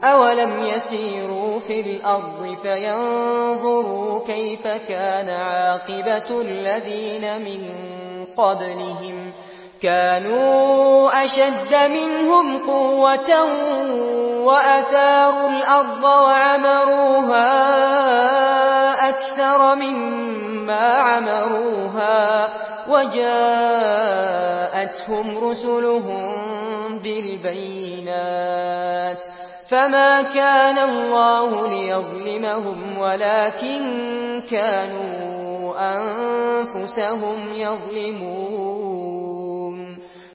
أولم يسيروا في الأرض فينظروا كيف كان عاقبة الذين من قبلهم كانوا أشد منهم قوة وأثاروا الأرض وعمروها أكثر مما عمروها وجاءتهم رسلهم بالبينات فما كان الله ليظلمهم ولكن كانوا أنفسهم يظلمون